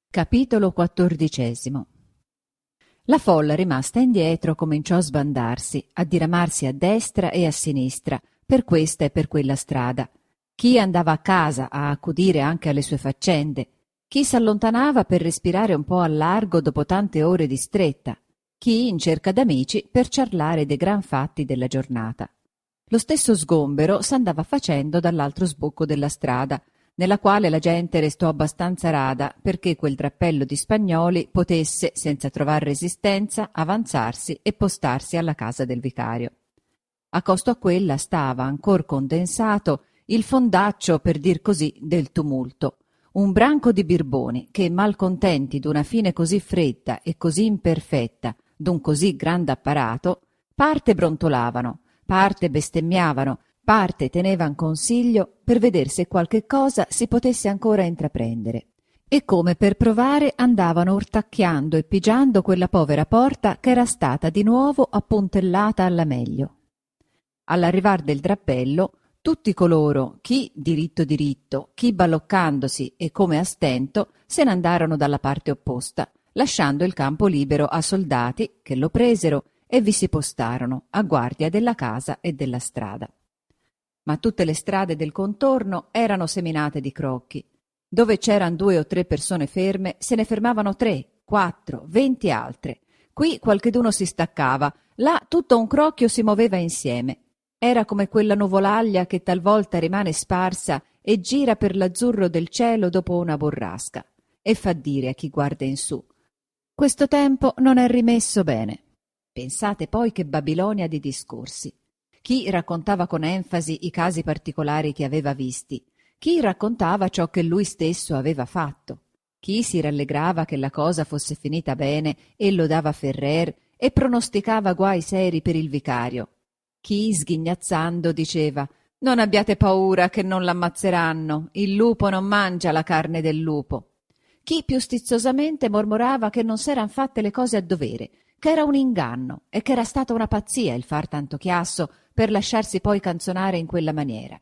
Capitolo 14. La folla, rimasta indietro, cominciò a sbandarsi, a diramarsi a destra e a sinistra, per questa e per quella strada. Chi andava a casa a accudire anche alle sue faccende, chi s'allontanava per respirare un po' al largo dopo tante ore di stretta, chi in cerca d'amici per ciarlare dei gran fatti della giornata. Lo stesso sgombero s'andava facendo dall'altro sbocco della strada, nella quale la gente restò abbastanza rada perché quel drappello di spagnoli potesse, senza trovar resistenza, avanzarsi e postarsi alla casa del vicario. Accosto a quella stava, ancor condensato, il fondaccio, per dir così, del tumulto, un branco di birboni che, malcontenti d'una fine così fredda e così imperfetta d'un così grande apparato, parte brontolavano, parte bestemmiavano, parte tenevan consiglio per vedere se qualche cosa si potesse ancora intraprendere, e come per provare andavano urtacchiando e pigiando quella povera porta che era stata di nuovo appuntellata alla meglio. All'arrivar del drappello, tutti coloro, chi diritto diritto, chi balloccandosi e come a stento, se ne andarono dalla parte opposta, lasciando il campo libero a soldati che lo presero e vi si postarono a guardia della casa e della strada. Ma tutte le strade del contorno erano seminate di crocchi. Dove c'eran 2 o 3 persone ferme, se ne fermavano 3, 4, 20 altre. Qui qualcheduno si staccava, là tutto un crocchio si moveva insieme. Era come quella nuvolaglia che talvolta rimane sparsa e gira per l'azzurro del cielo dopo una burrasca, e fa dire a chi guarda in su: questo tempo non è rimesso bene. Pensate poi che Babilonia di discorsi. Chi raccontava con enfasi i casi particolari che aveva visti, chi raccontava ciò che lui stesso aveva fatto, chi si rallegrava che la cosa fosse finita bene e lodava Ferrer e pronosticava guai seri per il vicario, chi sghignazzando diceva: non abbiate paura che non l'ammazzeranno, il lupo non mangia la carne del lupo, chi più stizzosamente mormorava che non s'eran fatte le cose a dovere, che era un inganno e che era stata una pazzia il far tanto chiasso per lasciarsi poi canzonare in quella maniera.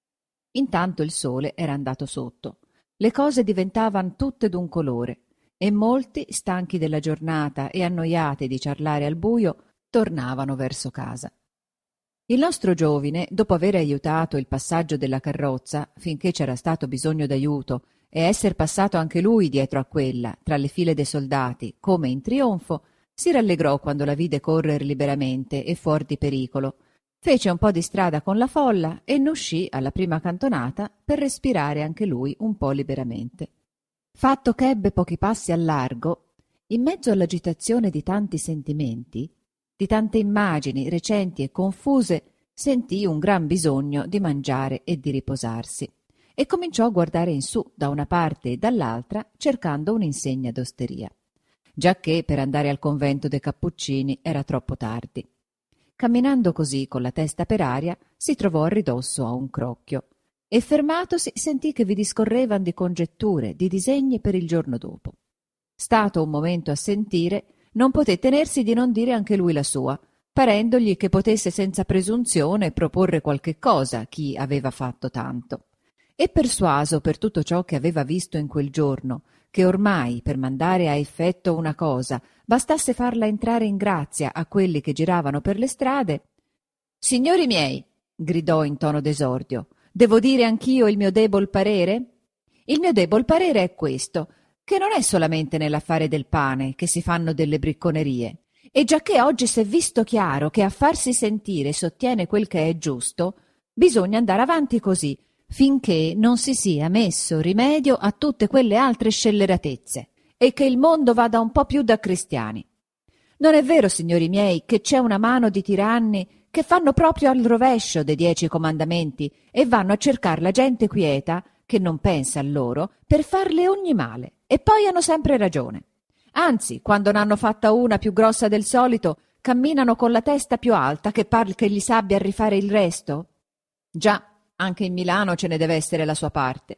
Intanto il sole era andato sotto, le cose diventavan tutte d'un colore, e molti, stanchi della giornata e annoiati di ciarlare al buio, tornavano verso casa. Il nostro giovine, dopo aver aiutato il passaggio della carrozza, finché c'era stato bisogno d'aiuto, e esser passato anche lui dietro a quella, tra le file dei soldati, come in trionfo, si rallegrò quando la vide correr liberamente e fuor di pericolo. Fece un po' di strada con la folla e ne uscì alla prima cantonata per respirare anche lui un po' liberamente. Fatto ch'ebbe pochi passi al largo, in mezzo all'agitazione di tanti sentimenti, di tante immagini recenti e confuse, sentì un gran bisogno di mangiare e di riposarsi, e cominciò a guardare in su da una parte e dall'altra cercando un'insegna d'osteria, giacché per andare al convento dei Cappuccini era troppo tardi. Camminando così con la testa per aria si trovò a ridosso a un crocchio e fermatosi sentì che vi discorrevan di congetture, di disegni per il giorno dopo. Stato un momento a sentire, non poté tenersi di non dire anche lui la sua, parendogli che potesse senza presunzione proporre qualche cosa chi aveva fatto tanto. E persuaso per tutto ciò che aveva visto in quel giorno, che ormai per mandare a effetto una cosa bastasse farla entrare in grazia a quelli che giravano per le strade. «Signori miei», gridò in tono d'esordio, «devo dire anch'io il mio debol parere? Il mio debol parere è questo, che non è solamente nell'affare del pane che si fanno delle bricconerie, e giacché oggi s'è visto chiaro che a farsi sentire sottiene quel che è giusto, bisogna andare avanti così, finché non si sia messo rimedio a tutte quelle altre scelleratezze, e che il mondo vada un po' più da cristiani. Non è vero, signori miei, che c'è una mano di tiranni che fanno proprio al rovescio dei 10 comandamenti e vanno a cercar la gente quieta, che non pensa a loro, per farle ogni male, e poi hanno sempre ragione. Anzi, quando n'hanno fatta una più grossa del solito, camminano con la testa più alta che par che gli sabbia a rifare il resto. Già, anche in Milano ce ne deve essere la sua parte.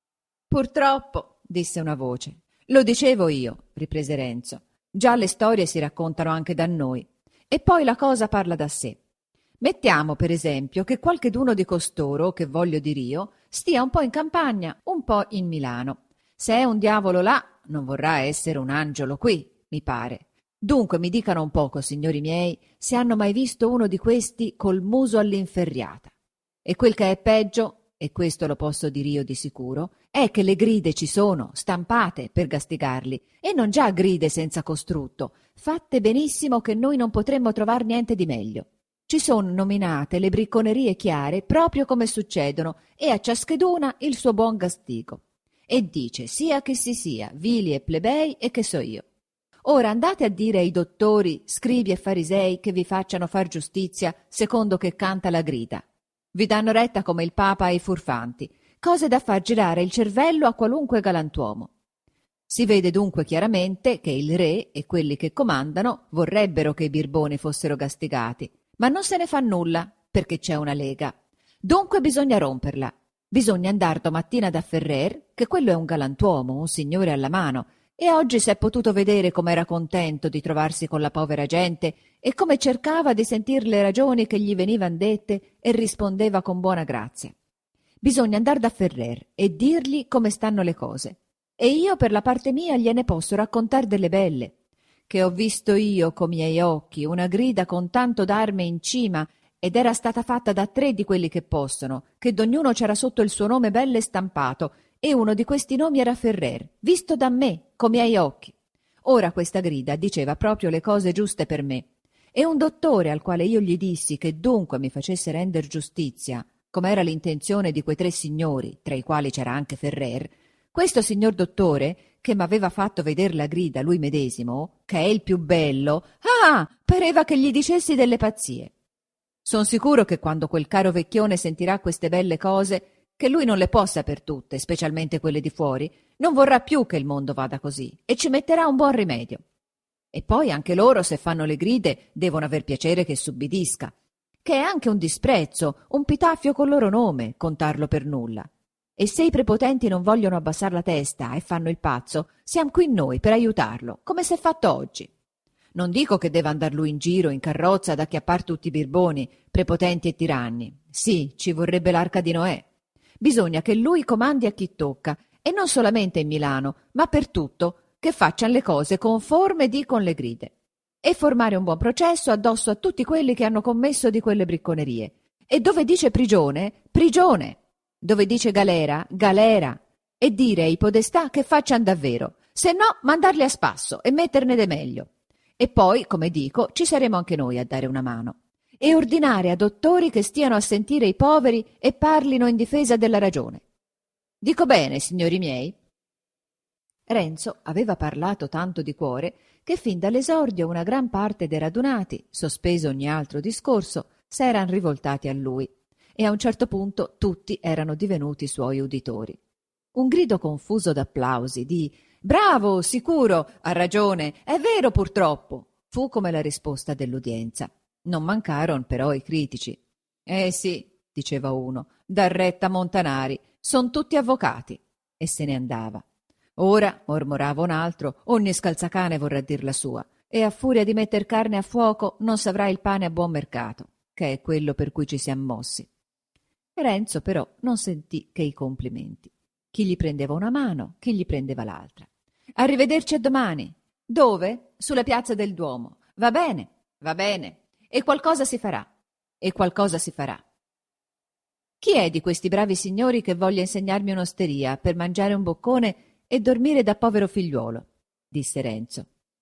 Purtroppo, disse una voce. Lo dicevo io, riprese Renzo. Già le storie si raccontano anche da noi. E poi la cosa parla da sé. Mettiamo, per esempio, che qualcheduno di costoro, che voglio dir io, stia un po' in campagna, un po' in Milano. Se è un diavolo là, non vorrà essere un angelo qui, mi pare. Dunque mi dicano un poco, signori miei, se hanno mai visto uno di questi col muso all'inferriata. E quel che è peggio, e questo lo posso dir io di sicuro, è che le gride ci sono, stampate per gastigarli, e non già gride senza costrutto, fatte benissimo che noi non potremmo trovar niente di meglio. Ci sono nominate le bricconerie chiare proprio come succedono e a ciascheduna il suo buon gastigo. E dice sia che si sia, vili e plebei e che so io. Ora andate a dire ai dottori, scribi e farisei che vi facciano far giustizia secondo che canta la grida. Vi danno retta come il Papa ai furfanti, cose da far girare il cervello a qualunque galantuomo. Si vede dunque chiaramente che il re e quelli che comandano vorrebbero che i birboni fossero gastigati, ma non se ne fa nulla perché c'è una lega. Dunque bisogna romperla. Bisogna andare domattina da Ferrer, che quello è un galantuomo, un signore alla mano, e oggi s'è potuto vedere com'era contento di trovarsi con la povera gente e come cercava di sentir le ragioni che gli venivan dette e rispondeva con buona grazia. Bisogna andar da Ferrer e dirgli come stanno le cose. E io per la parte mia gliene posso raccontar delle belle, che ho visto io co' miei occhi una grida con tanto d'arme in cima ed era stata fatta da 3 di quelli che possono, che d'ognuno c'era sotto il suo nome belle stampato, e uno di questi nomi era Ferrer, visto da me, co' miei occhi. Ora questa grida diceva proprio le cose giuste per me, e un dottore al quale io gli dissi che dunque mi facesse render giustizia, come era l'intenzione di quei 3 signori, tra i quali c'era anche Ferrer, questo signor dottore, che m'aveva fatto veder la grida lui medesimo, che è il più bello, pareva che gli dicessi delle pazzie. Son sicuro che quando quel caro vecchione sentirà queste belle cose, che lui non le può saper tutte, specialmente quelle di fuori, non vorrà più che il mondo vada così e ci metterà un buon rimedio. E poi anche loro, se fanno le gride, devono aver piacere che s'ubbidisca, che è anche un disprezzo, un pitaffio col loro nome, contarlo per nulla. E se i prepotenti non vogliono abbassar la testa e fanno il pazzo, siamo qui noi per aiutarlo, come s'è fatto oggi. Non dico che deve andar lui in giro, in carrozza, ad acchiappar tutti i birboni, prepotenti e tiranni. Sì, ci vorrebbe l'arca di Noè. Bisogna che lui comandi a chi tocca, e non solamente in Milano, ma per tutto, che facciano le cose conforme dicon le gride. E formare un buon processo addosso a tutti quelli che hanno commesso di quelle bricconerie. E dove dice prigione, prigione. Dove dice galera, galera. E dire ai podestà che facciano davvero, se no mandarli a spasso e metterne de meglio. E poi, come dico, ci saremo anche noi a dare una mano. E ordinare a dottori che stiano a sentire i poveri e parlino in difesa della ragione. Dico bene, signori miei? Renzo aveva parlato tanto di cuore che fin dall'esordio una gran parte dei radunati, sospeso ogni altro discorso, s'eran rivoltati a lui, e a un certo punto tutti erano divenuti suoi uditori. Un grido confuso d'applausi, di «Bravo, sicuro, ha ragione, è vero purtroppo», fu come la risposta dell'udienza. Non mancaron però i critici. Sì, diceva uno, dar retta Montanari, son tutti avvocati. E se ne andava. Ora, mormorava un altro, ogni scalzacane vorrà dir la sua, e a furia di metter carne a fuoco non s'avrà il pane a buon mercato, che è quello per cui ci siam mossi. Renzo però non sentì che i complimenti. Chi gli prendeva una mano, chi gli prendeva l'altra. Arrivederci a domani. Dove? Sulla piazza del Duomo. Va bene, va bene. E qualcosa si farà. E qualcosa si farà. Chi è di questi bravi signori che voglia insegnarmi un'osteria per mangiare un boccone e dormire da povero figliuolo? Disse Renzo.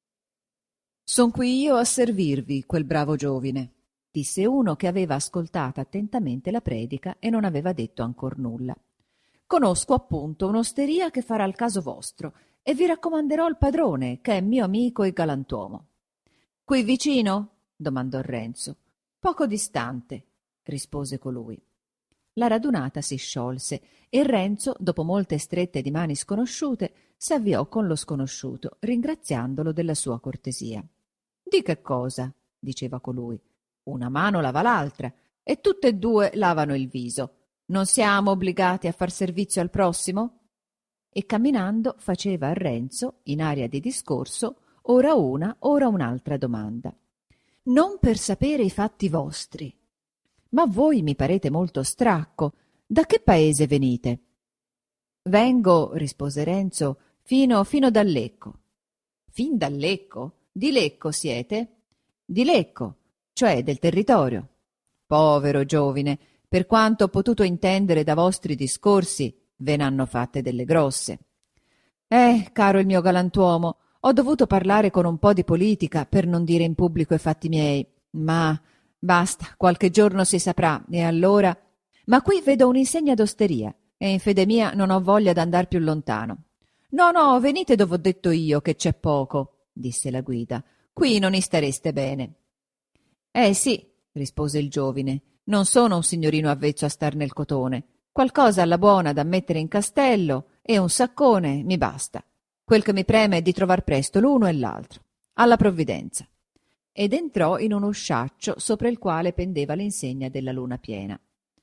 Son qui io a servirvi, quel bravo giovine, disse uno che aveva ascoltata attentamente la predica e non aveva detto ancor nulla. Conosco appunto un'osteria che farà il caso vostro e vi raccomanderò il padrone, che è mio amico e galantuomo. Qui vicino? Domandò Renzo. Poco distante, rispose colui. La radunata si sciolse e Renzo, dopo molte strette di mani sconosciute, s'avviò con lo sconosciuto, ringraziandolo della sua cortesia. Di che cosa? Diceva colui. Una mano lava l'altra e tutte e 2 lavano il viso. Non siamo obbligati a far servizio al prossimo? E camminando faceva a Renzo, in aria di discorso, ora una, ora un'altra domanda. Non per sapere i fatti vostri. Ma voi mi parete molto stracco. Da che paese venite? Vengo, rispose Renzo, fino da Lecco. Fin da Lecco? Di Lecco siete? Di Lecco, cioè del territorio. Povero giovine, per quanto ho potuto intendere da vostri discorsi, ve n'hanno fatte delle grosse. Caro il mio galantuomo, ho dovuto parlare con un po' di politica per non dire in pubblico i fatti miei, ma basta, qualche giorno si saprà, e allora... Ma qui vedo un'insegna d'osteria, e in fede mia non ho voglia d'andar più lontano. No, no, venite dove ho detto io, che c'è poco, disse la guida. Qui non stareste bene. Sì, rispose il giovine, non sono un signorino avvezzo a star nel cotone. Qualcosa alla buona da mettere in castello e un saccone mi basta. Quel che mi preme è di trovar presto l'uno e l'altro. Alla provvidenza. Ed entrò in un usciaccio sopra il quale pendeva l'insegna della luna piena.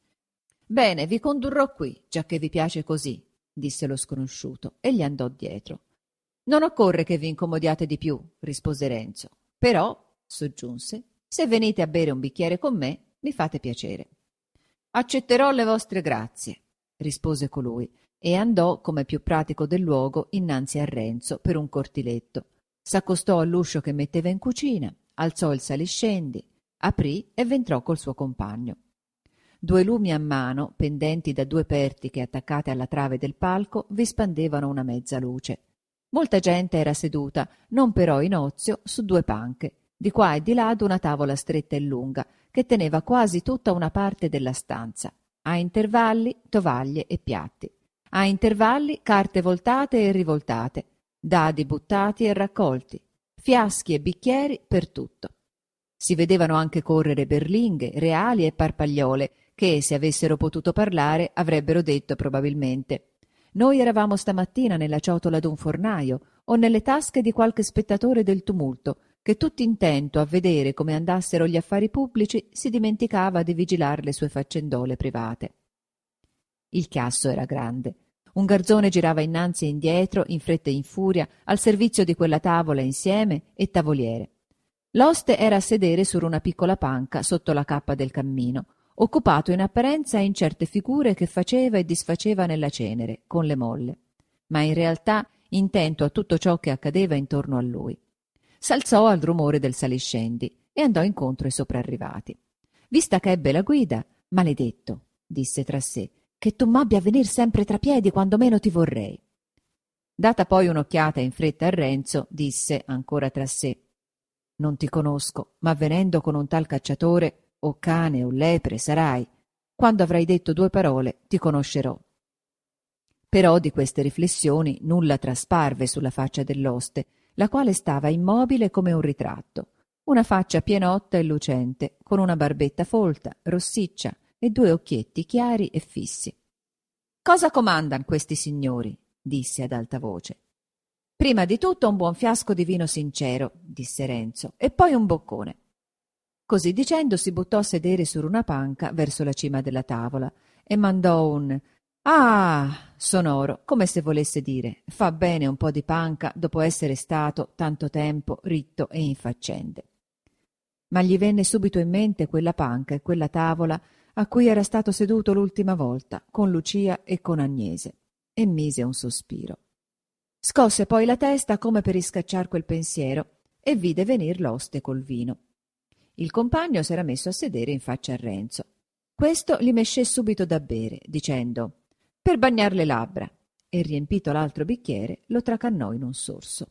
Bene, vi condurrò qui, giacché vi piace così, disse lo sconosciuto, e gli andò dietro. Non occorre che vi incomodiate di più, rispose Renzo. Però, soggiunse, se venite a bere un bicchiere con me, mi fate piacere. Accetterò le vostre grazie, rispose colui, e andò, come più pratico del luogo, innanzi a Renzo per un cortiletto. S'accostò all'uscio che metteva in cucina, alzò il saliscendi, aprì e v'entrò col suo compagno. 2 lumi a mano, pendenti da 2 pertiche attaccate alla trave del palco, vi spandevano una mezza luce. Molta gente era seduta, non però in ozio, su 2 panche, di qua e di là d'una tavola stretta e lunga, che teneva quasi tutta una parte della stanza. A intervalli tovaglie e piatti. A intervalli carte voltate e rivoltate, dadi buttati e raccolti, fiaschi e bicchieri per tutto. Si vedevano anche correre berlinghe, reali e parpagliole, che, se avessero potuto parlare, avrebbero detto probabilmente: «Noi eravamo stamattina nella ciotola d'un fornaio o nelle tasche di qualche spettatore del tumulto, che tutto intento a vedere come andassero gli affari pubblici si dimenticava di vigilar le sue faccendole private». Il chiasso era grande. Un garzone girava innanzi e indietro, in fretta e in furia, al servizio di quella tavola insieme e tavoliere. L'oste era a sedere su una piccola panca sotto la cappa del cammino, occupato in apparenza in certe figure che faceva e disfaceva nella cenere, con le molle, ma in realtà intento a tutto ciò che accadeva intorno a lui. S'alzò al rumore del saliscendi e andò incontro ai soprarrivati. Vista che ebbe la guida, maledetto, disse tra sé, che tu m'abbia a venir sempre tra piedi quando meno ti vorrei. Data poi un'occhiata in fretta a Renzo, disse ancora tra sé: non ti conosco, ma venendo con un tal cacciatore, o cane o lepre sarai. Quando avrai detto 2 parole ti conoscerò. Però di queste riflessioni nulla trasparve sulla faccia dell'oste, la quale stava immobile come un ritratto, una faccia pienotta e lucente, con una barbetta folta, rossiccia, e 2 occhietti chiari e fissi. «Cosa comandan questi signori?» disse ad alta voce. «Prima di tutto un buon fiasco di vino sincero», disse Renzo, «e poi un boccone». Così dicendo si buttò a sedere su una panca verso la cima della tavola e mandò un «Ah!» sonoro, come se volesse dire: «Fa bene un po' di panca dopo essere stato tanto tempo ritto e in faccende». Ma gli venne subito in mente quella panca e quella tavola a cui era stato seduto l'ultima volta, con Lucia e con Agnese, e mise un sospiro. Scosse poi la testa come per riscacciar quel pensiero e vide venir l'oste col vino. Il compagno s'era messo a sedere in faccia a Renzo. Questo gli mescé subito da bere, dicendo: «Per bagnar le labbra», e riempito l'altro bicchiere lo tracannò in un sorso.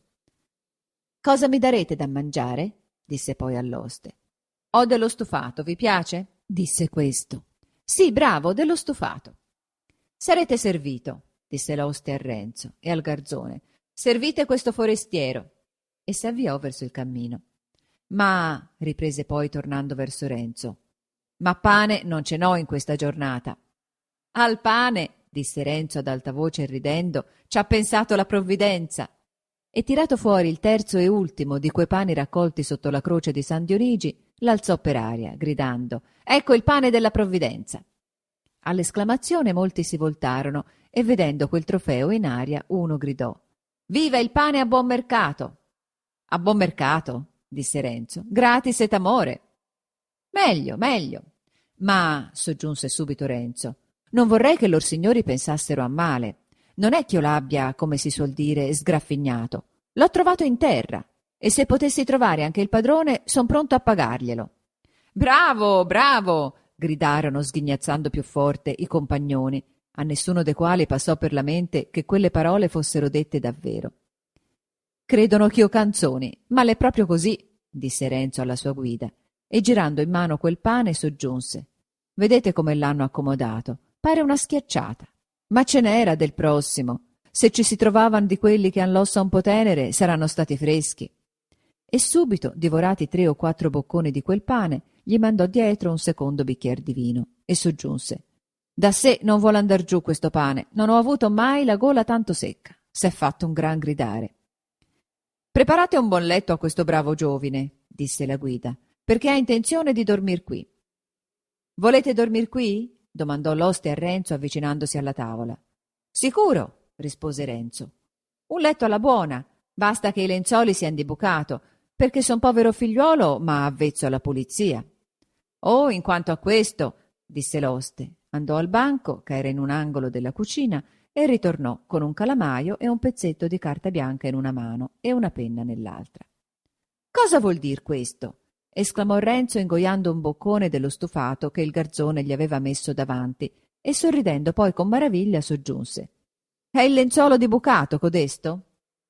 «Cosa mi darete da mangiare?» disse poi all'oste. «Ho dello stufato, vi piace?» disse questo. «Sì, bravo, dello stufato». «Sarete servito», disse l'oste a Renzo, e al garzone: «Servite questo forestiero», e s'avviò verso il cammino. «Ma», riprese poi tornando verso Renzo, «ma pane non ce n'ho in questa giornata». «Al pane», disse Renzo ad alta voce ridendo, «ci ha pensato la provvidenza». E tirato fuori il terzo e ultimo di quei pani raccolti sotto la croce di San Dionigi, l'alzò per aria, gridando: «Ecco il pane della provvidenza». All'esclamazione molti si voltarono e, vedendo quel trofeo in aria, uno gridò: «Viva il pane a buon mercato!» «A buon mercato?» disse Renzo. «Gratis et amore». «Meglio, meglio». «Ma», soggiunse subito Renzo, «non vorrei che lor signori pensassero a male. non è ch'io l'abbia, come si suol dire, sgraffignato. L'ho trovato in terra, e se potessi trovare anche il padrone, son pronto a pagarglielo». «Bravo, bravo!» gridarono sghignazzando più forte i compagnoni, a nessuno dei quali passò per la mente che quelle parole fossero dette davvero. «Credono ch'io canzoni, ma l'è proprio così», disse Renzo alla sua guida, e girando in mano quel pane soggiunse: «Vedete come l'hanno accomodato? Pare una schiacciata. Ma ce n'era del prossimo. Se ci si trovavan di quelli che han l'ossa un po' tenere, saranno stati freschi». E subito, divorati 3 o 4 bocconi di quel pane, gli mandò dietro un secondo bicchier di vino e soggiunse: «Da sé non vuole andar giù questo pane, non ho avuto mai la gola tanto secca». S'è fatto un gran gridare. «Preparate un buon letto a questo bravo giovine», disse la guida, «perché ha intenzione di dormir qui». «Volete dormir qui?» domandò l'oste a Renzo avvicinandosi alla tavola. «Sicuro», rispose Renzo. «Un letto alla buona, basta che i lenzuoli siano di bucato, perché son povero figliuolo ma avvezzo alla pulizia». «Oh, in quanto a questo», disse l'oste, andò al banco, che era in un angolo della cucina, e ritornò con un calamaio e un pezzetto di carta bianca in una mano e una penna nell'altra. «Cosa vuol dir questo?» esclamò Renzo ingoiando un boccone dello stufato che il garzone gli aveva messo davanti e sorridendo poi con maraviglia soggiunse: «È il lenzuolo di bucato codesto?»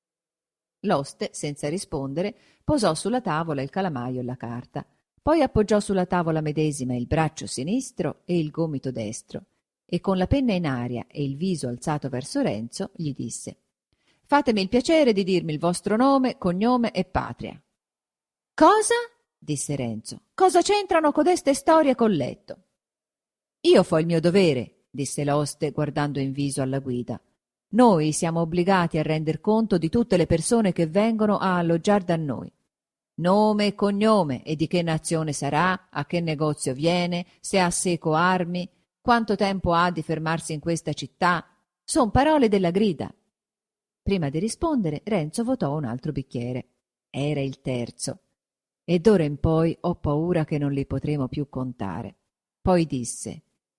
L'oste, senza rispondere, posò sulla tavola il calamaio e la carta, poi appoggiò sulla tavola medesima il braccio sinistro e il gomito destro, e con la penna in aria e il viso alzato verso Renzo gli disse: «Fatemi il piacere di dirmi il vostro nome, cognome e patria». «Cosa?» disse Renzo. «Cosa c'entrano codeste storie col letto?» «Io fo il mio dovere», disse l'oste guardando in viso alla guida. «Noi siamo obbligati a render conto di tutte le persone che vengono a alloggiar da noi. Nome e cognome e di che nazione sarà, a che negozio viene, se ha seco armi, quanto tempo ha di fermarsi in questa città, son parole della grida». Prima di rispondere Renzo votò un altro bicchiere. Era il terzo. «E d'ora in poi ho paura che non li potremo più contare». Poi disse: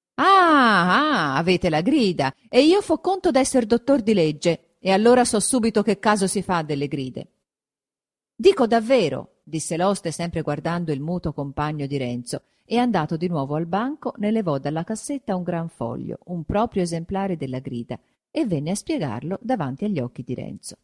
«Ah, avete la grida, e io fo conto d'esser dottor di legge, e allora so subito che caso si fa delle gride». «Dico davvero», disse l'oste sempre guardando il muto compagno di Renzo, e andato di nuovo al banco ne levò dalla cassetta un gran foglio, un proprio esemplare della grida, e venne a spiegarlo davanti agli occhi di Renzo.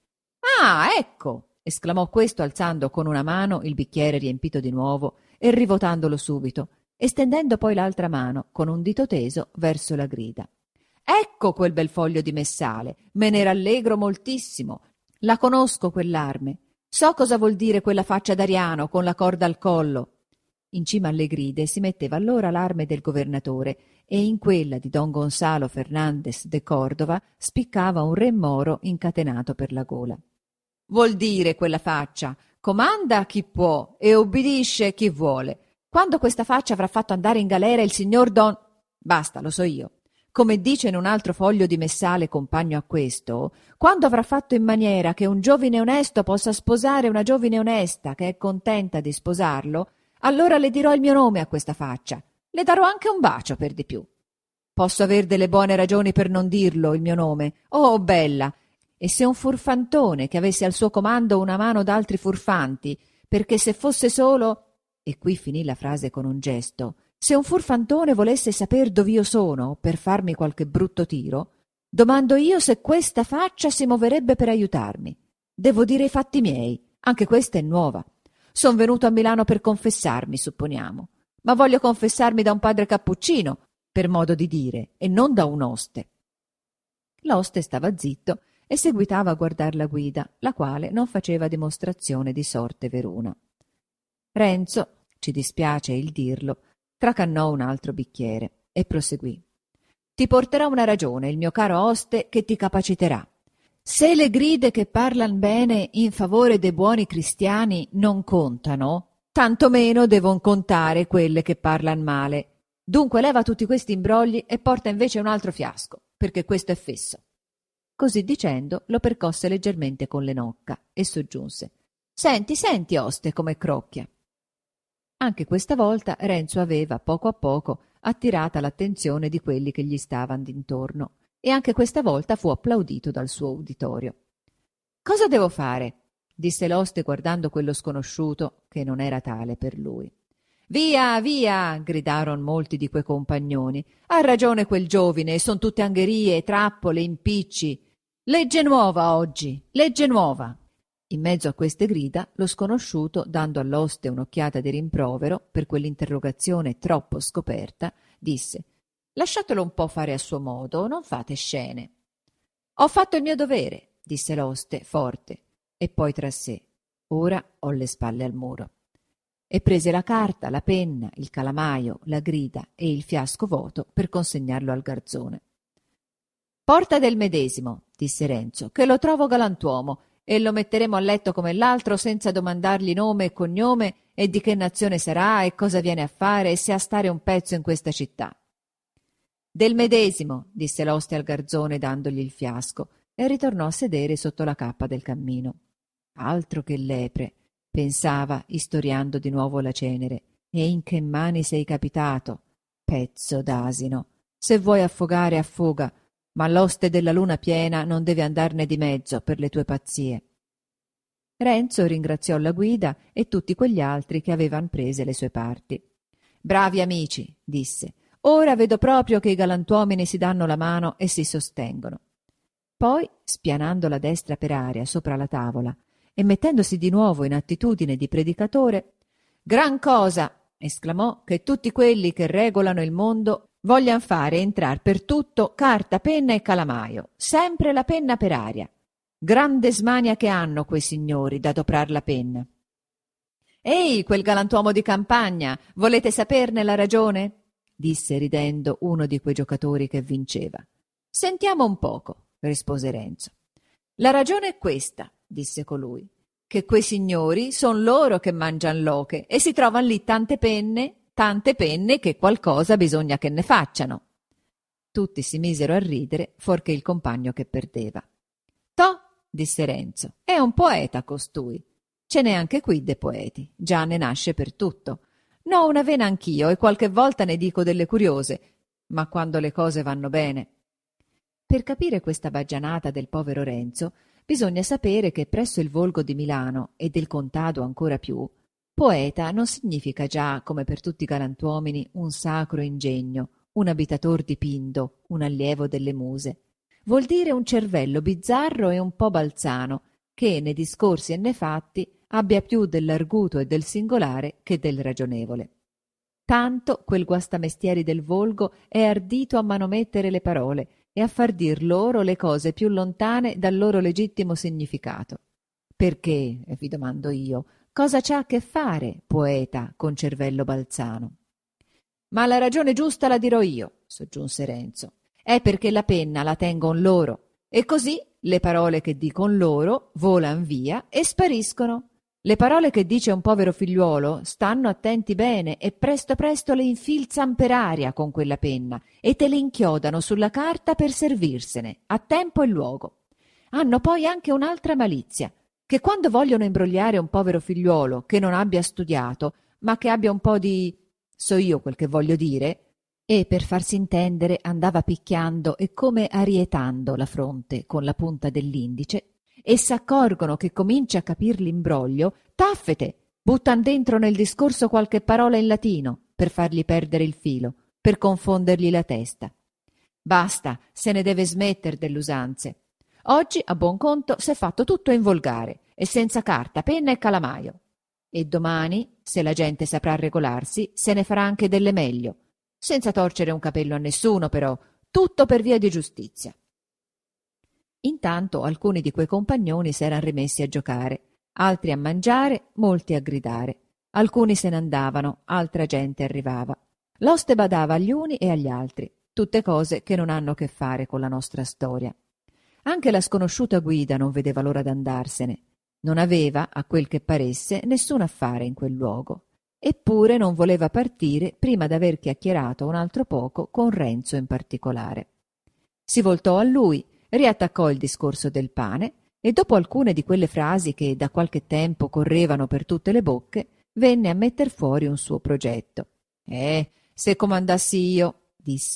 «Ah, ecco!» esclamò questo alzando con una mano il bicchiere riempito di nuovo e rivotandolo subito, e stendendo poi l'altra mano con un dito teso verso la grida. «Ecco quel bel foglio di messale, me ne rallegro moltissimo. La conosco quell'arme. So cosa vuol dire quella faccia d'Ariano con la corda al collo». In cima alle gride si metteva allora l'arme del governatore, e in quella di don Gonzalo Fernandez de Cordova spiccava un re moro incatenato per la gola. «Vuol dire quella faccia: comanda chi può e obbedisce chi vuole. Quando questa faccia avrà fatto andare in galera il signor Don...» «Basta, lo so io. Come dice in un altro foglio di messale compagno a questo, quando avrà fatto in maniera che un giovine onesto possa sposare una giovine onesta che è contenta di sposarlo, allora le dirò il mio nome a questa faccia. Le darò anche un bacio per di più. Posso aver delle buone ragioni per non dirlo il mio nome. Oh, bella! E se un furfantone che avesse al suo comando una mano d'altri furfanti, perché se fosse solo...» E qui finì la frase con un gesto. «Se un furfantone volesse saper dov'io sono per farmi qualche brutto tiro, domando io se questa faccia si moverebbe per aiutarmi. Devo dire i fatti miei, anche questa è nuova. Son venuto a Milano per confessarmi, supponiamo, ma voglio confessarmi da un padre cappuccino, per modo di dire, e non da un oste». L'oste stava zitto e seguitava a guardar la guida, la quale non faceva dimostrazione di sorte veruna. Renzo, ci dispiace il dirlo, tracannò un altro bicchiere e proseguì: «Ti porterà una ragione, il mio caro oste, che ti capaciterà. Se le gride che parlan bene in favore dei buoni cristiani non contano, tanto meno devon contare quelle che parlan male. Dunque leva tutti questi imbrogli e porta invece un altro fiasco, perché questo è fesso». Così dicendo lo percosse leggermente con le nocca e soggiunse: «Senti, senti, oste, come crocchia». Anche questa volta Renzo aveva, poco a poco, attirata l'attenzione di quelli che gli stavano d'intorno, e anche questa volta fu applaudito dal suo uditorio. «Cosa devo fare?» disse l'oste guardando quello sconosciuto, che non era tale per lui. «Via, via!» gridarono molti di quei compagnoni. «Ha ragione quel giovine, son tutte angherie, trappole, impicci. Legge nuova oggi, legge nuova!» In mezzo a queste grida, lo sconosciuto, dando all'oste un'occhiata di rimprovero per quell'interrogazione troppo scoperta, disse: «Lasciatelo un po' fare a suo modo, non fate scene». «Ho fatto il mio dovere», disse l'oste forte, e poi tra sé: «Ora ho le spalle al muro». E prese la carta, la penna, il calamaio, la grida e il fiasco vuoto per consegnarlo al garzone. «Porta del medesimo», disse Renzo, «che lo trovo galantuomo, e lo metteremo a letto come l'altro senza domandargli nome e cognome e di che nazione sarà e cosa viene a fare e se a stare un pezzo in questa città». «Del medesimo», disse l'oste al garzone dandogli il fiasco, e ritornò a sedere sotto la cappa del cammino. «Altro che lepre», pensava, istoriando di nuovo la cenere, «e in che mani sei capitato? Pezzo d'asino! Se vuoi affogare, affoga, ma l'oste della luna piena non deve andarne di mezzo per le tue pazzie». Renzo ringraziò la guida e tutti quegli altri che avevan prese le sue parti. «Bravi amici», disse, «ora vedo proprio che i galantuomini si danno la mano e si sostengono». Poi, spianando la destra per aria sopra la tavola e mettendosi di nuovo in attitudine di predicatore: «Gran cosa», esclamò, «che tutti quelli che regolano il mondo voglian fare entrar per tutto carta, penna e calamaio, sempre la penna per aria. Grande smania che hanno quei signori d'adoprar la penna». «Ehi, quel galantuomo di campagna, volete saperne la ragione?» disse ridendo uno di quei giocatori che vinceva. «Sentiamo un poco», rispose Renzo. «La ragione è questa», disse colui, «che quei signori son loro che mangian l'oche e si trovan lì tante penne che qualcosa bisogna che ne facciano». Tutti si misero a ridere, fuorché il compagno che perdeva. «Toh», disse Renzo, «è un poeta costui. Ce n'è anche qui de poeti, già ne nasce per tutto. N'ho una vena anch'io e qualche volta ne dico delle curiose, ma quando le cose vanno bene». Per capire questa baggianata del povero Renzo bisogna sapere che presso il volgo di Milano e del contado ancora più, poeta non significa già, come per tutti i galantuomini, un sacro ingegno, un abitator di Pindo, un allievo delle muse. Vuol dire un cervello bizzarro e un po' balzano, che nei discorsi e nei fatti abbia più dell'arguto e del singolare che del ragionevole. Tanto quel guastamestieri del volgo è ardito a manomettere le parole e a far dir loro le cose più lontane dal loro legittimo significato. Perché, vi domando io, cosa c'ha a che fare, poeta, con cervello balzano? «Ma la ragione giusta la dirò io», soggiunse Renzo. «È perché la penna la tengon loro, e così le parole che dicon loro volan via e spariscono. Le parole che dice un povero figliuolo stanno attenti bene e presto presto le infilzan per aria con quella penna e te le inchiodano sulla carta per servirsene, a tempo e luogo. Hanno poi anche un'altra malizia, che quando vogliono imbrogliare un povero figliuolo che non abbia studiato, ma che abbia un po' di... so io quel che voglio dire», e per farsi intendere andava picchiando e come arietando la fronte con la punta dell'indice, e s'accorgono che comincia a capir l'imbroglio, taffete, buttan dentro nel discorso qualche parola in latino per fargli perdere il filo, per confondergli la testa. Basta, se ne deve smetter delle usanze. Oggi, a buon conto, s'è fatto tutto in volgare e senza carta, penna e calamaio. E domani, se la gente saprà regolarsi, se ne farà anche delle meglio, senza torcere un capello a nessuno, però, tutto per via di giustizia. Intanto alcuni di quei compagnoni s'eran rimessi a giocare, altri a mangiare, molti a gridare. Alcuni se ne andavano, altra gente arrivava. L'oste badava agli uni e agli altri, tutte cose che non hanno che fare con la nostra storia. Anche la sconosciuta guida non vedeva l'ora d'andarsene. Non aveva, a quel che paresse, nessun affare in quel luogo. Eppure non voleva partire prima d'aver chiacchierato un altro poco con Renzo in particolare. Si voltò a lui, riattaccò il discorso del pane e dopo alcune di quelle frasi che da qualche tempo correvano per tutte le bocche, venne a metter fuori un suo progetto. Se comandassi io», disse,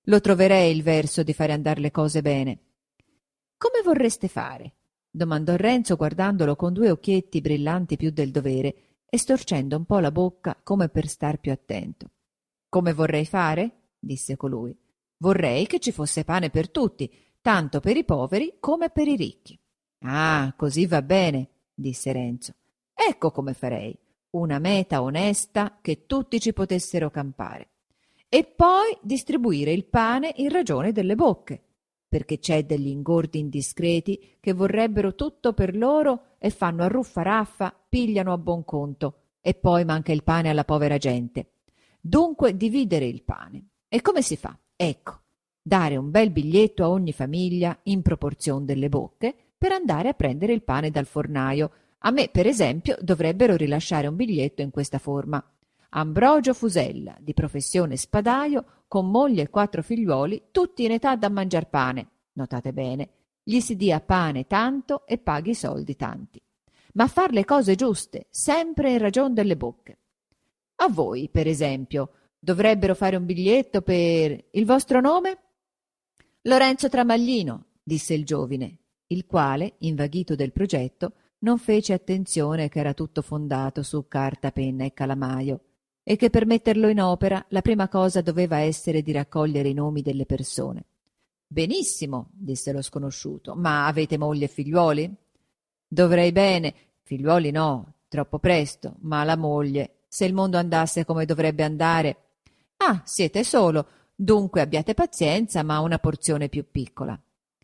Lo troverei il verso di fare andar le cose bene. Come vorreste fare? Domandò Renzo guardandolo con due occhietti brillanti più del dovere e storcendo un po' la bocca come per star più attento. Come vorrei fare? Disse colui. Vorrei che ci fosse pane per tutti, tanto per i poveri come per i ricchi. Ah, così va bene, disse Renzo. Ecco come farei. Una meta onesta che tutti ci potessero campare. E poi distribuire il pane in ragione delle bocche, perché c'è degli ingordi indiscreti che vorrebbero tutto per loro e fanno a ruffa raffa, pigliano a buon conto, e poi manca il pane alla povera gente. Dunque dividere il pane. E come si fa? Ecco, dare un bel biglietto a ogni famiglia in proporzione delle bocche per andare a prendere il pane dal fornaio. A me, per esempio, dovrebbero rilasciare un biglietto in questa forma. Ambrogio Fusella, di professione spadaio, con moglie e 4 figliuoli, tutti in età da mangiar pane. Notate bene, gli si dia pane tanto e paghi soldi tanti. Ma far le cose giuste, sempre in ragion delle bocche. A voi, per esempio, dovrebbero fare un biglietto per il vostro nome? Lorenzo Tramaglino, disse il giovine, il quale, invaghito del progetto, non fece attenzione che era tutto fondato su carta, penna e calamaio, e che per metterlo in opera la prima cosa doveva essere di raccogliere i nomi delle persone. Benissimo, disse lo sconosciuto, ma avete moglie e figliuoli? Dovrei bene, figliuoli no, troppo presto, ma la moglie, se il mondo andasse come dovrebbe andare. Ah, siete solo, dunque abbiate pazienza, ma una porzione più piccola.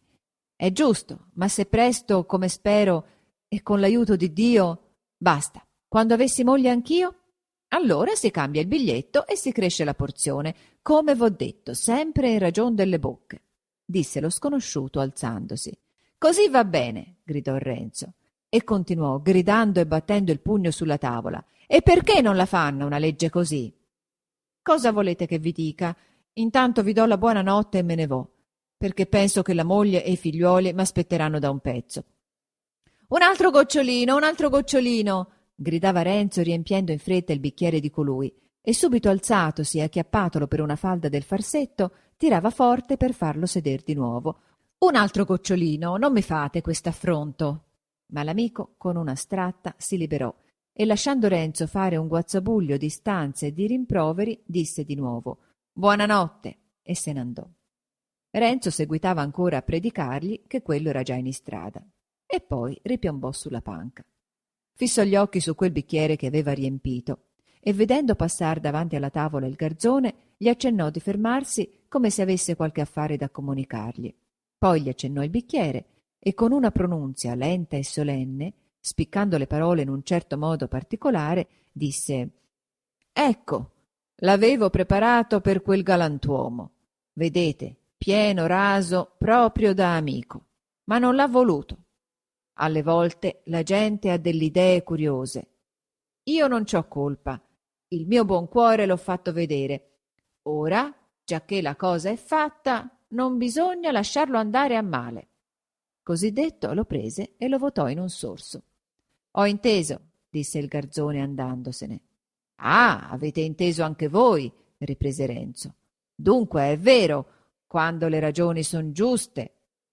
È giusto, ma se presto, come spero, e con l'aiuto di Dio, basta. Quando avessi moglie anch'io? Allora si cambia il biglietto e si cresce la porzione, come v'ho detto, sempre in ragion delle bocche, disse lo sconosciuto alzandosi. Così va bene, gridò Renzo, e continuò gridando e battendo il pugno sulla tavola. E perché non la fanno una legge così? Cosa volete che vi dica? Intanto vi do la buonanotte e me ne vo, perché penso che la moglie e i figliuoli m'aspetteranno da un pezzo. Un altro gocciolino, gridava Renzo riempiendo in fretta il bicchiere di colui, e subito alzatosi e acchiappatolo per una falda del farsetto, tirava forte per farlo seder di nuovo. Un altro gocciolino, non mi fate quest'affronto. Ma l'amico, con una stratta, si liberò e, lasciando Renzo fare un guazzabuglio di stanze e di rimproveri, disse di nuovo «Buonanotte» e se n'andò. Renzo seguitava ancora a predicargli che quello era già in istrada, e poi ripiombò sulla panca. Fissò gli occhi su quel bicchiere che aveva riempito e, vedendo passar davanti alla tavola il garzone, gli accennò di fermarsi come se avesse qualche affare da comunicargli. Poi gli accennò il bicchiere e, con una pronunzia lenta e solenne, spiccando le parole in un certo modo particolare, disse «Ecco, l'avevo preparato per quel galantuomo. Vedete, pieno raso proprio da amico, ma non l'ha voluto. Alle volte la gente ha delle idee curiose. Io non c'ho colpa, il mio buon cuore l'ho fatto vedere. Ora, giacché la cosa è fatta, non bisogna lasciarlo andare a male». Così detto lo prese e lo votò in un sorso. «Ho inteso», disse il garzone andandosene. «Ah, avete inteso anche voi», riprese Renzo. «Dunque è vero, quando le ragioni son giuste».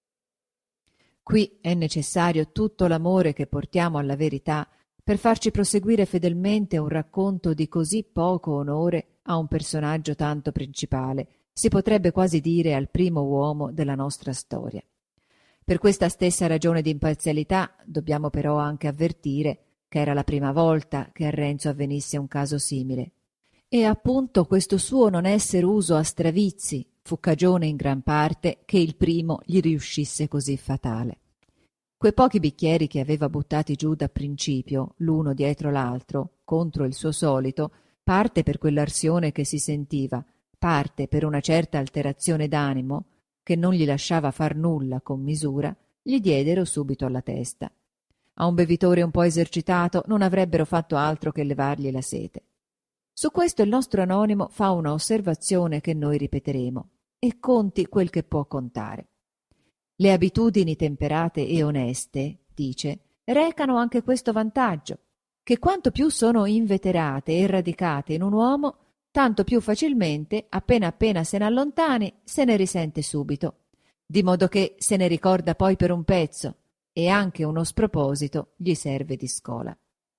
Qui è necessario tutto l'amore che portiamo alla verità per farci proseguire fedelmente un racconto di così poco onore a un personaggio tanto principale, si potrebbe quasi dire al primo uomo della nostra storia. Per questa stessa ragione di imparzialità dobbiamo però anche avvertire che era la prima volta che a Renzo avvenisse un caso simile, e appunto questo suo non esser uso a stravizi fu cagione in gran parte che il primo gli riuscisse così fatale. Quei pochi bicchieri che aveva buttati giù da principio, l'uno dietro l'altro, contro il suo solito, parte per quell'arsione che si sentiva, parte per una certa alterazione d'animo, che non gli lasciava far nulla con misura, gli diedero subito alla testa. A un bevitore un po' esercitato non avrebbero fatto altro che levargli la sete. Su questo il nostro anonimo fa una osservazione che noi ripeteremo, e conti quel che può contare. Le abitudini temperate e oneste, dice, recano anche questo vantaggio, che quanto più sono inveterate e radicate in un uomo, tanto più facilmente, appena se ne allontani, se ne risente subito, di modo che se ne ricorda poi per un pezzo, e anche uno sproposito gli serve di scola.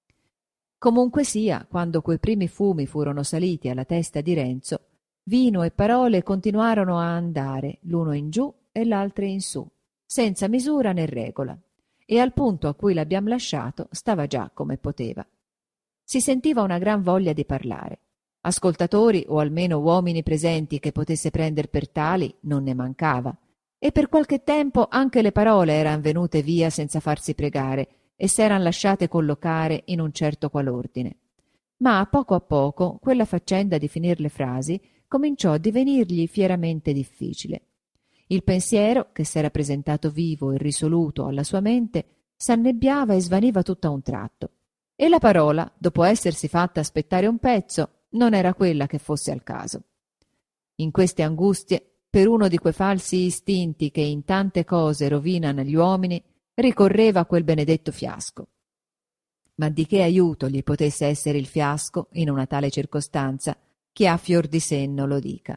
Comunque sia, quando quei primi fumi furono saliti alla testa di Renzo, vino e parole continuarono a andare l'uno in giù e l'altro in su, senza misura né regola, e al punto a cui l'abbiam lasciato stava già come poteva. Si sentiva una gran voglia di parlare. Ascoltatori, o almeno uomini presenti che potesse prender per tali, non ne mancava, e per qualche tempo anche le parole eran venute via senza farsi pregare e s'eran lasciate collocare in un certo qual ordine. Ma a poco quella faccenda di finir le frasi cominciò a divenirgli fieramente difficile. Il pensiero, che s'era presentato vivo e risoluto alla sua mente, s'annebbiava e svaniva tutto a un tratto, e la parola, dopo essersi fatta aspettare un pezzo, non era quella che fosse al caso. In queste angustie, per uno di quei falsi istinti che in tante cose rovinano gli uomini, ricorreva a quel benedetto fiasco. Ma di che aiuto gli potesse essere il fiasco in una tale circostanza, chi ha fior di senno lo dica.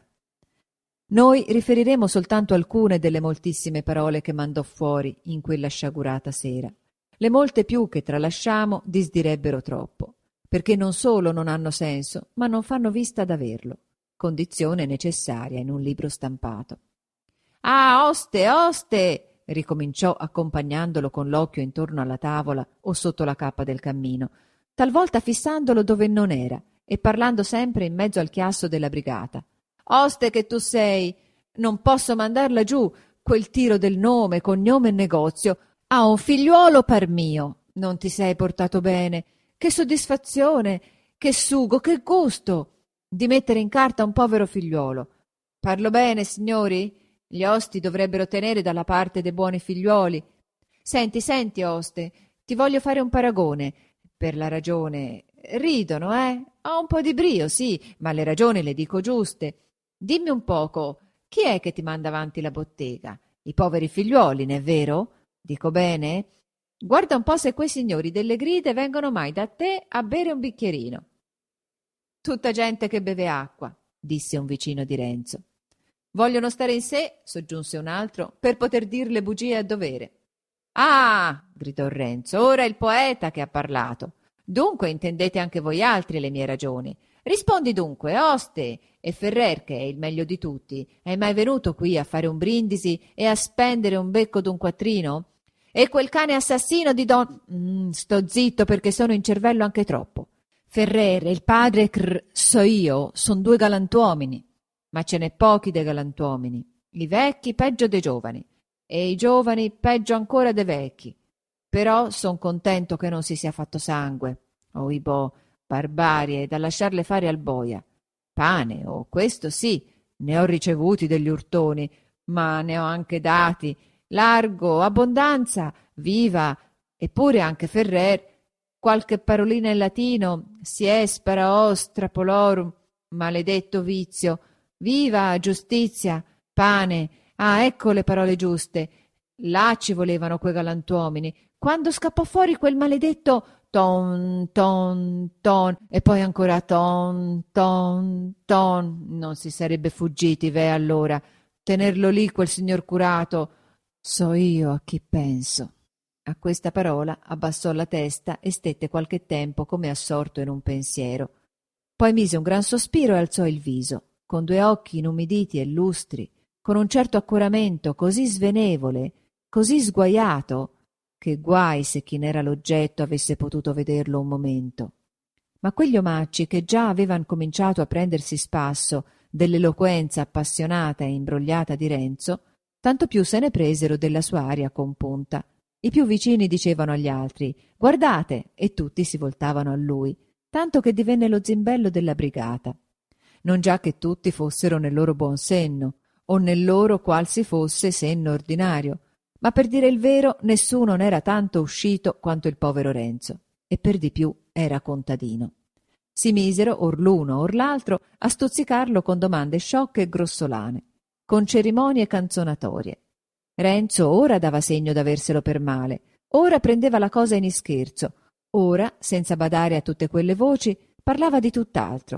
Noi riferiremo soltanto alcune delle moltissime parole che mandò fuori in quella sciagurata sera. Le molte più che tralasciamo disdirebbero troppo, perché non solo non hanno senso, ma non fanno vista d'averlo, condizione necessaria in un libro stampato. «Ah, oste, oste!» ricominciò accompagnandolo con l'occhio intorno alla tavola o sotto la cappa del cammino, talvolta fissandolo dove non era e parlando sempre in mezzo al chiasso della brigata. «Oste che tu sei! Non posso mandarla giù, quel tiro del nome, cognome e negozio. Ha un figliuolo par mio. Non ti sei portato bene. Che soddisfazione, che sugo, che gusto di mettere in carta un povero figliuolo. Parlo bene, signori? Gli osti dovrebbero tenere dalla parte dei buoni figliuoli. Senti, oste, ti voglio fare un paragone. Per la ragione. Ridono, eh? Ho un po' di brio, sì, ma le ragioni le dico giuste. Dimmi un poco, chi è che ti manda avanti la bottega? I poveri figliuoli, n'è vero? Dico bene? Guarda un po' se quei signori delle gride vengono mai da te a bere un bicchierino. Tutta gente che beve acqua, disse un vicino di Renzo. Vogliono stare in sé, soggiunse un altro, per poter dir le bugie a dovere. Ah, gridò Renzo, ora è il poeta che ha parlato. Dunque intendete anche voi altri le mie ragioni. Rispondi dunque, oste, e Ferrer, che è il meglio di tutti, è mai venuto qui a fare un brindisi e a spendere un becco d'un quattrino? E quel cane assassino di don... sto zitto perché sono in cervello anche troppo. Ferrer e il padre so io, son due galantuomini. Ma ce n'è pochi dei galantuomini. I vecchi peggio dei giovani, e i giovani peggio ancora dei vecchi. Però son contento che non si sia fatto sangue. Oibò, barbarie da lasciarle fare al boia. Pane, questo sì, ne ho ricevuti degli urtoni, ma ne ho anche dati, largo, abbondanza, viva, eppure anche Ferrer, qualche parolina in latino, si espera ostra polorum, maledetto vizio, viva giustizia, pane, ah, ecco le parole giuste, là ci volevano quei galantuomini, quando scappò fuori quel maledetto ton, ton, ton, e poi ancora ton, ton, ton, non si sarebbe fuggiti, ve allora, tenerlo lì quel signor curato, so io a chi penso. A questa parola abbassò la testa e stette qualche tempo come assorto in un pensiero. Poi mise un gran sospiro e alzò il viso, con due occhi inumiditi e lustri, con un certo accoramento così svenevole, così sguaiato, che guai se chi n'era l'oggetto avesse potuto vederlo un momento. Ma quegli omacci, che già avevan cominciato a prendersi spasso dell'eloquenza appassionata e imbrogliata di Renzo, tanto più se ne presero della sua aria compunta. I più vicini dicevano agli altri «Guardate!» e tutti si voltavano a lui, tanto che divenne lo zimbello della brigata. Non già che tutti fossero nel loro buon senno, o nel loro qual si fosse senno ordinario, ma per dire il vero nessuno n'era tanto uscito quanto il povero Renzo, e per di più era contadino. Si misero, or l'uno or l'altro, a stuzzicarlo con domande sciocche e grossolane, con cerimonie canzonatorie. Renzo ora dava segno d'averselo per male, ora prendeva la cosa in ischerzo, ora, senza badare a tutte quelle voci, parlava di tutt'altro.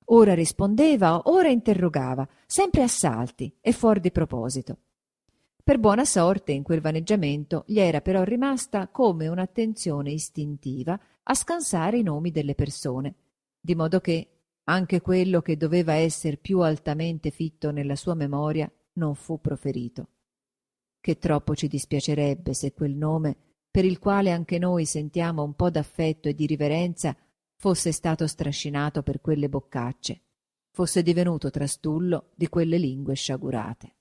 ora rispondeva, ora interrogava, sempre a salti e fuor di proposito. Per buona sorte in quel vaneggiamento gli era però rimasta come un'attenzione istintiva a scansare i nomi delle persone, di modo che anche quello che doveva esser più altamente fitto nella sua memoria non fu proferito. Che troppo ci dispiacerebbe se quel nome, per il quale anche noi sentiamo un po' d'affetto e di riverenza, fosse stato strascinato per quelle boccacce, fosse divenuto trastullo di quelle lingue sciagurate.